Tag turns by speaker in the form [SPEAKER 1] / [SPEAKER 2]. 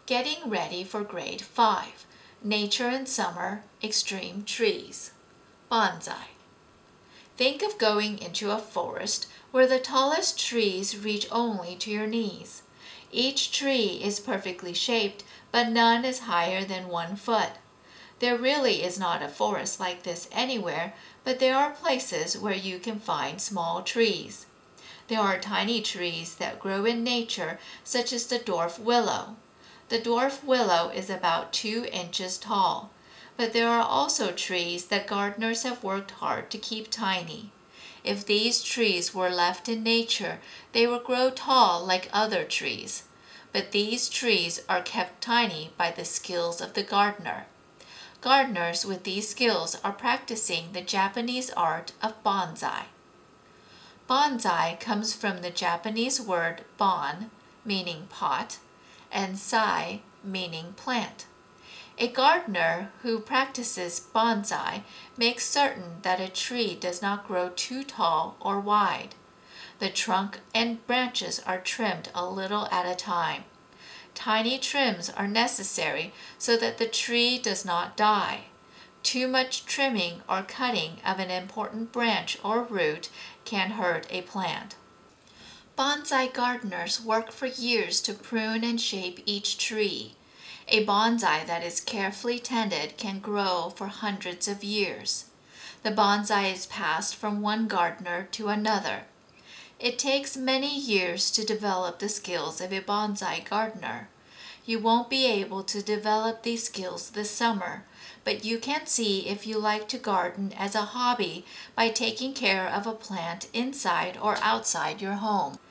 [SPEAKER 1] Getting ready for grade 5, Nature in Summer, Extreme Trees. Bonsai. Think of going into a forest where the tallest trees reach only to your knees. Each tree is perfectly shaped, but none is higher than 1 foot. There really is not a forest like this anywhere, but there are places where you can find small trees. There are tiny trees that grow in nature, such as the dwarf willow. The dwarf willow is about 2 inches tall, but there are also trees that gardeners have worked hard to keep tiny. If these trees were left in nature, they would grow tall like other trees. But these trees are kept tiny by the skills of the gardener. Gardeners with these skills are practicing the Japanese art of bonsai. Bonsai comes from the Japanese word bon, meaning pot, and sai, meaning plant. A gardener who practices bonsai makes certain that a tree does not grow too tall or wide. The trunk and branches are trimmed a little at a time. Tiny trims are necessary so that the tree does not die. Too much trimming or cutting of an important branch or root can hurt a plant. Bonsai gardeners work for years to prune and shape each tree. A bonsai that is carefully tended can grow for hundreds of years. The bonsai is passed from one gardener to another. It takes many years to develop the skills of a bonsai gardener. You won't be able to develop these skills this summer, but you can see if you like to garden as a hobby by taking care of a plant inside or outside your home.